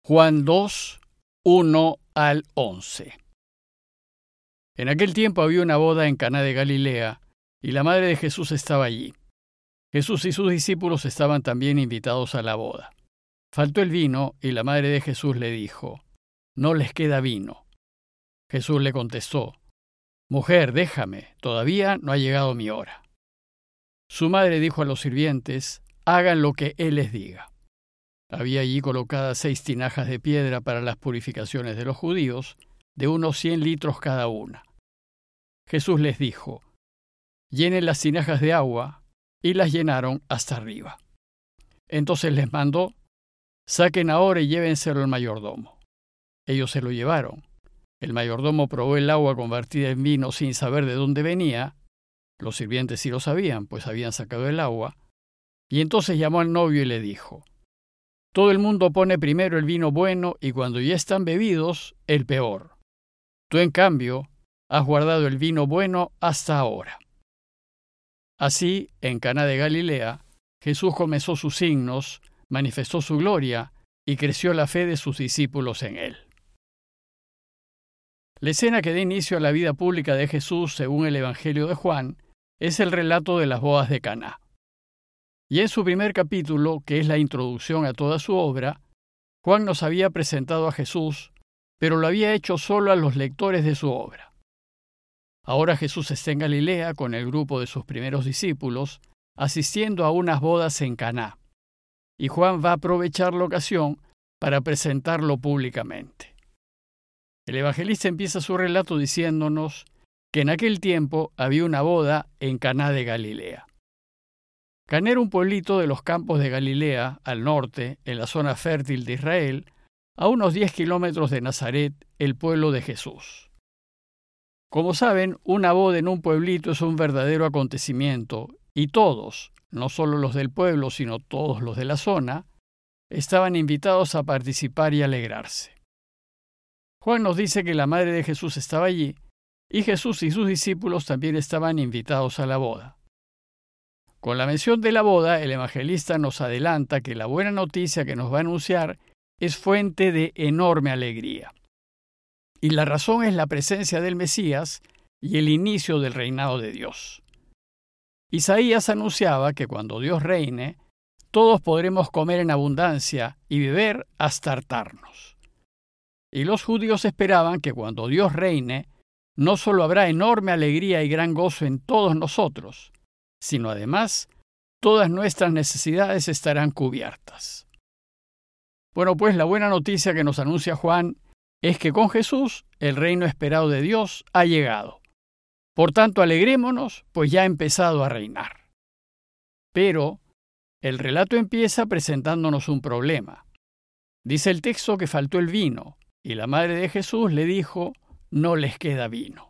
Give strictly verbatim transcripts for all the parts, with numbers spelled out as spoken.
Juan dos, uno al once. En aquel tiempo había una boda en Caná de Galilea, y la madre de Jesús estaba allí. Jesús y sus discípulos estaban también invitados a la boda. Faltó el vino, y la madre de Jesús le dijo: «No les queda vino». Jesús le contestó: «Mujer, déjame, todavía no ha llegado mi hora». Su madre dijo a los sirvientes: «Hagan lo que él les diga». Había allí colocadas seis tinajas de piedra para las purificaciones de los judíos, de unos cien litros cada una. Jesús les dijo: «Llenen las tinajas de agua», y las llenaron hasta arriba. Entonces les mandó: «Saquen ahora y llévenselo al mayordomo». Ellos se lo llevaron. El mayordomo probó el agua convertida en vino sin saber de dónde venía. Los sirvientes sí lo sabían, pues habían sacado el agua. Y entonces llamó al novio y le dijo: «Todo el mundo pone primero el vino bueno y cuando ya están bebidos, el peor. Tú, en cambio, has guardado el vino bueno hasta ahora». Así, en Caná de Galilea, Jesús comenzó sus signos, manifestó su gloria y creció la fe de sus discípulos en él. La escena que da inicio a la vida pública de Jesús, según el Evangelio de Juan, es el relato de las bodas de Caná. Y en su primer capítulo, que es la introducción a toda su obra, Juan nos había presentado a Jesús, pero lo había hecho solo a los lectores de su obra. Ahora Jesús está en Galilea con el grupo de sus primeros discípulos, asistiendo a unas bodas en Caná, y Juan va a aprovechar la ocasión para presentarlo públicamente. El evangelista empieza su relato diciéndonos que en aquel tiempo había una boda en Caná de Galilea. Caná era un pueblito de los campos de Galilea, al norte, en la zona fértil de Israel, a unos diez kilómetros de Nazaret, el pueblo de Jesús. Como saben, una boda en un pueblito es un verdadero acontecimiento, y todos, no solo los del pueblo, sino todos los de la zona, estaban invitados a participar y alegrarse. Juan nos dice que la madre de Jesús estaba allí, y Jesús y sus discípulos también estaban invitados a la boda. Con la mención de la boda, el evangelista nos adelanta que la buena noticia que nos va a anunciar es fuente de enorme alegría. Y la razón es la presencia del Mesías y el inicio del reinado de Dios. Isaías anunciaba que cuando Dios reine, todos podremos comer en abundancia y beber hasta hartarnos. Y los judíos esperaban que cuando Dios reine, no solo habrá enorme alegría y gran gozo en todos nosotros, sino además, todas nuestras necesidades estarán cubiertas. Bueno, pues la buena noticia que nos anuncia Juan es que con Jesús el reino esperado de Dios ha llegado. Por tanto, alegrémonos, pues ya ha empezado a reinar. Pero el relato empieza presentándonos un problema. Dice el texto que faltó el vino, y la madre de Jesús le dijo: «No les queda vino».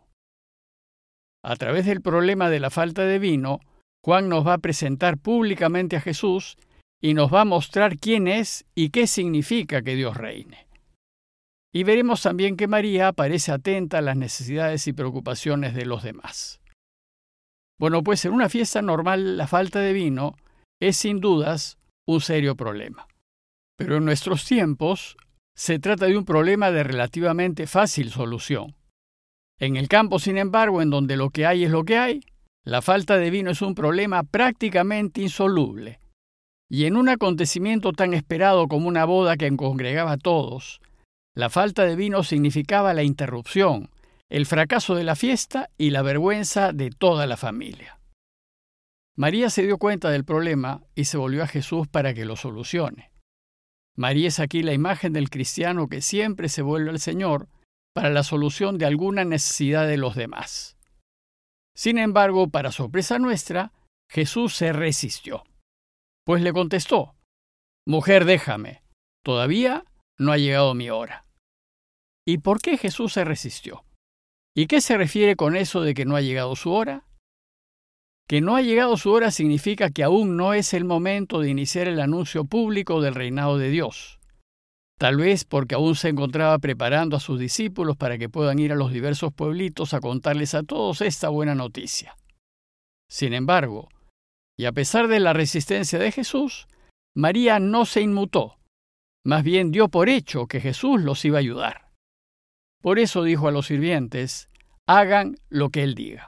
A través del problema de la falta de vino, Juan nos va a presentar públicamente a Jesús y nos va a mostrar quién es y qué significa que Dios reine. Y veremos también que María aparece atenta a las necesidades y preocupaciones de los demás. Bueno, pues en una fiesta normal la falta de vino es sin dudas un serio problema. Pero en nuestros tiempos se trata de un problema de relativamente fácil solución. En el campo, sin embargo, en donde lo que hay es lo que hay, la falta de vino es un problema prácticamente insoluble. Y en un acontecimiento tan esperado como una boda que congregaba a todos, la falta de vino significaba la interrupción, el fracaso de la fiesta y la vergüenza de toda la familia. María se dio cuenta del problema y se volvió a Jesús para que lo solucione. María es aquí la imagen del cristiano que siempre se vuelve al Señor para la solución de alguna necesidad de los demás. Sin embargo, para sorpresa nuestra, Jesús se resistió. Pues le contestó: «Mujer, déjame, todavía no ha llegado mi hora». ¿Y por qué Jesús se resistió? ¿Y qué se refiere con eso de que no ha llegado su hora? Que no ha llegado su hora significa que aún no es el momento de iniciar el anuncio público del reinado de Dios. Tal vez porque aún se encontraba preparando a sus discípulos para que puedan ir a los diversos pueblitos a contarles a todos esta buena noticia. Sin embargo, y a pesar de la resistencia de Jesús, María no se inmutó. más bien dio por hecho que Jesús los iba a ayudar. Por eso dijo a los sirvientes, hagan lo que Él diga.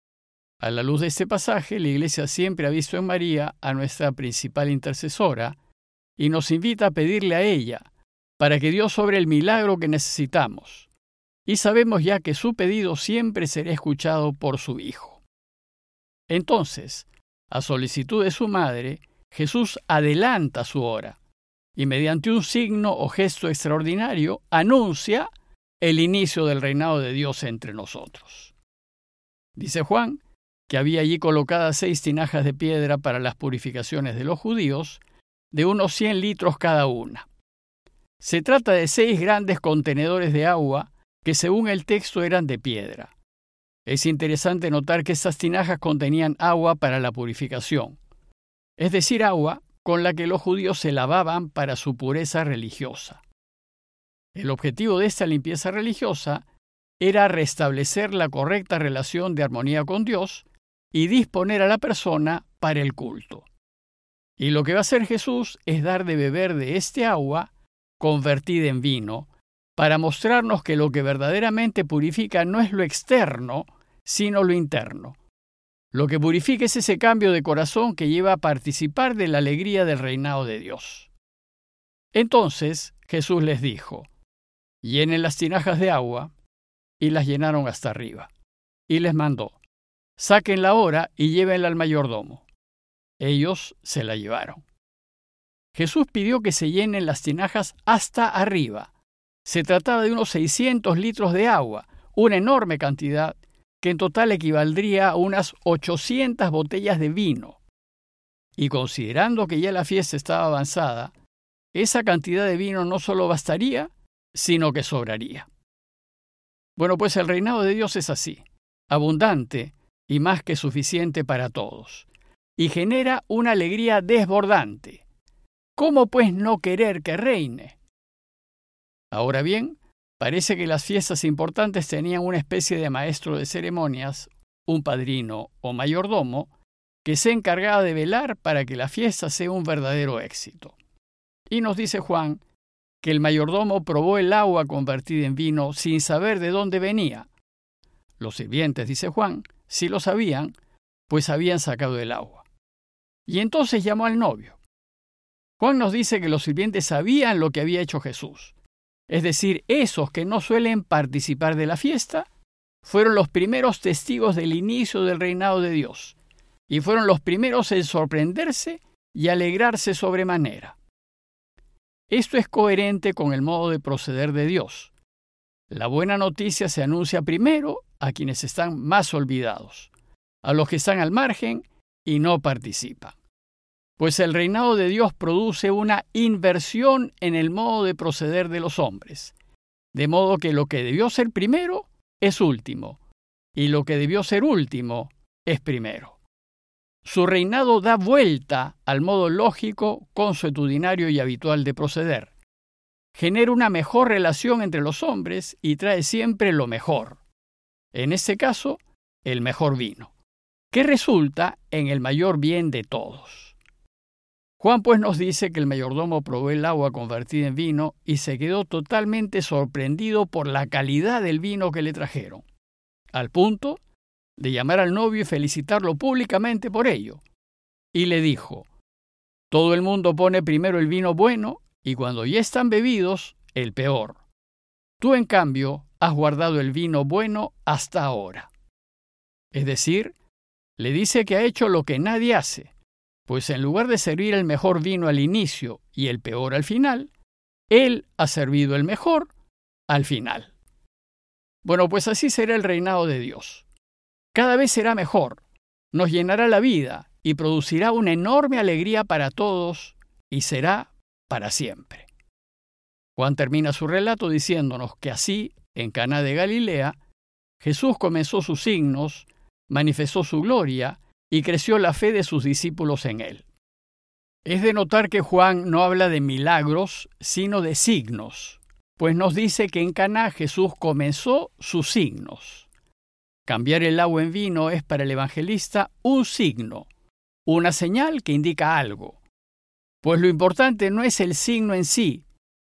A la luz de este pasaje, la Iglesia siempre ha visto en María a nuestra principal intercesora y nos invita a pedirle a ella para que Dios obre el milagro que necesitamos. Y sabemos ya que su pedido siempre será escuchado por su Hijo. Entonces, a solicitud de su madre, Jesús adelanta su hora y mediante un signo o gesto extraordinario anuncia el inicio del reinado de Dios entre nosotros. Dice Juan que había allí colocadas seis tinajas de piedra para las purificaciones de los judíos, de unos cien litros cada una. Se trata de seis grandes contenedores de agua que según el texto eran de piedra. Es interesante notar que estas tinajas contenían agua para la purificación, es decir, agua con la que los judíos se lavaban para su pureza religiosa. El objetivo de esta limpieza religiosa era restablecer la correcta relación de armonía con Dios y disponer a la persona para el culto. Y lo que va a hacer Jesús es dar de beber de este agua convertida en vino, para mostrarnos que lo que verdaderamente purifica no es lo externo, sino lo interno. Lo que purifica es ese cambio de corazón que lleva a participar de la alegría del reinado de Dios. Entonces Jesús les dijo, llenen las tinajas de agua, y las llenaron hasta arriba. Y les mandó, sáquenla ahora y llévenla al mayordomo. Ellos se la llevaron. Jesús pidió que se llenen las tinajas hasta arriba. Se trataba de unos seiscientos litros de agua, una enorme cantidad que en total equivaldría a unas ochocientas botellas de vino. Y considerando que ya la fiesta estaba avanzada, esa cantidad de vino no solo bastaría, sino que sobraría. Bueno, pues el reinado de Dios es así, abundante y más que suficiente para todos, y genera una alegría desbordante. ¿Cómo pues no querer que reine? Ahora bien, parece que las fiestas importantes tenían una especie de maestro de ceremonias, un padrino o mayordomo, que se encargaba de velar para que la fiesta sea un verdadero éxito. Y nos dice Juan que el mayordomo probó el agua convertida en vino sin saber de dónde venía. Los sirvientes, dice Juan, sí lo sabían, pues habían sacado el agua. Y entonces llamó al novio. Juan nos dice que los sirvientes sabían lo que había hecho Jesús. Es decir, esos que no suelen participar de la fiesta, fueron los primeros testigos del inicio del reinado de Dios, y fueron los primeros en sorprenderse y alegrarse sobremanera. Esto es coherente con el modo de proceder de Dios. La buena noticia se anuncia primero a quienes están más olvidados, a los que están al margen y no participan. Pues el reinado de Dios produce una inversión en el modo de proceder de los hombres, de modo que lo que debió ser primero es último, y lo que debió ser último es primero. Su reinado da vuelta al modo lógico, consuetudinario y habitual de proceder. Genera una mejor relación entre los hombres y trae siempre lo mejor. En este caso, el mejor vino, que resulta en el mayor bien de todos. Juan pues nos dice que el mayordomo probó el agua convertida en vino y se quedó totalmente sorprendido por la calidad del vino que le trajeron, al punto de llamar al novio y felicitarlo públicamente por ello. Y le dijo, todo el mundo pone primero el vino bueno y cuando ya están bebidos, el peor. Tú, en cambio, has guardado el vino bueno hasta ahora. Es decir, le dice que ha hecho lo que nadie hace, pues en lugar de servir el mejor vino al inicio y el peor al final, él ha servido el mejor al final. Bueno, pues así será el reinado de Dios. Cada vez será mejor, nos llenará la vida y producirá una enorme alegría para todos y será para siempre. Juan termina su relato diciéndonos que así, en Caná de Galilea, Jesús comenzó sus signos, manifestó su gloria y creció la fe de sus discípulos en él. Es de notar que Juan no habla de milagros, sino de signos, pues nos dice que en Caná Jesús comenzó sus signos. Cambiar el agua en vino es para el evangelista un signo, una señal que indica algo. Pues lo importante no es el signo en sí,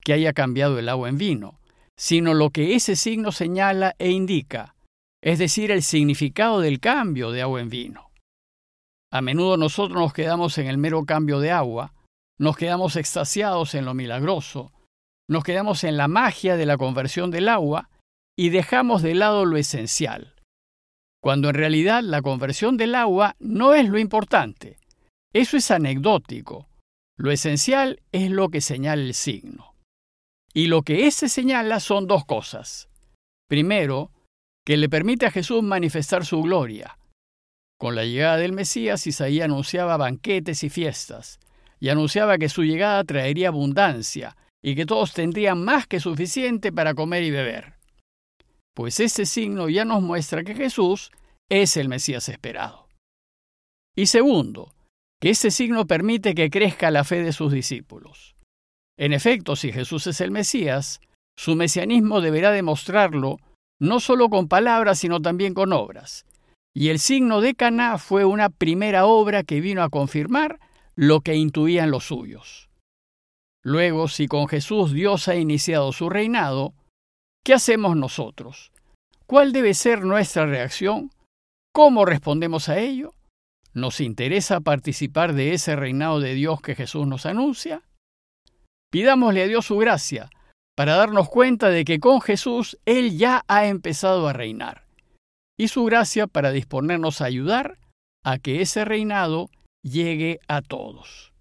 que haya cambiado el agua en vino, sino lo que ese signo señala e indica, es decir, el significado del cambio de agua en vino. A menudo nosotros nos quedamos en el mero cambio de agua, nos quedamos extasiados en lo milagroso, nos quedamos en la magia de la conversión del agua y dejamos de lado lo esencial, cuando en realidad la conversión del agua no es lo importante. Eso es anecdótico. Lo esencial es lo que señala el signo. Y lo que éste señala son dos cosas. Primero, que le permite a Jesús manifestar su gloria. Con la llegada del Mesías, Isaías anunciaba banquetes y fiestas, y anunciaba que su llegada traería abundancia, y que todos tendrían más que suficiente para comer y beber. Pues este signo ya nos muestra que Jesús es el Mesías esperado. Y segundo, que este signo permite que crezca la fe de sus discípulos. En efecto, si Jesús es el Mesías, su mesianismo deberá demostrarlo no solo con palabras, sino también con obras. Y el signo de Caná fue una primera obra que vino a confirmar lo que intuían los suyos. Luego, si con Jesús Dios ha iniciado su reinado, ¿qué hacemos nosotros? ¿Cuál debe ser nuestra reacción? ¿Cómo respondemos a ello? ¿Nos interesa participar de ese reinado de Dios que Jesús nos anuncia? Pidámosle a Dios su gracia para darnos cuenta de que con Jesús Él ya ha empezado a reinar, y su gracia para disponernos a ayudar a que ese reinado llegue a todos.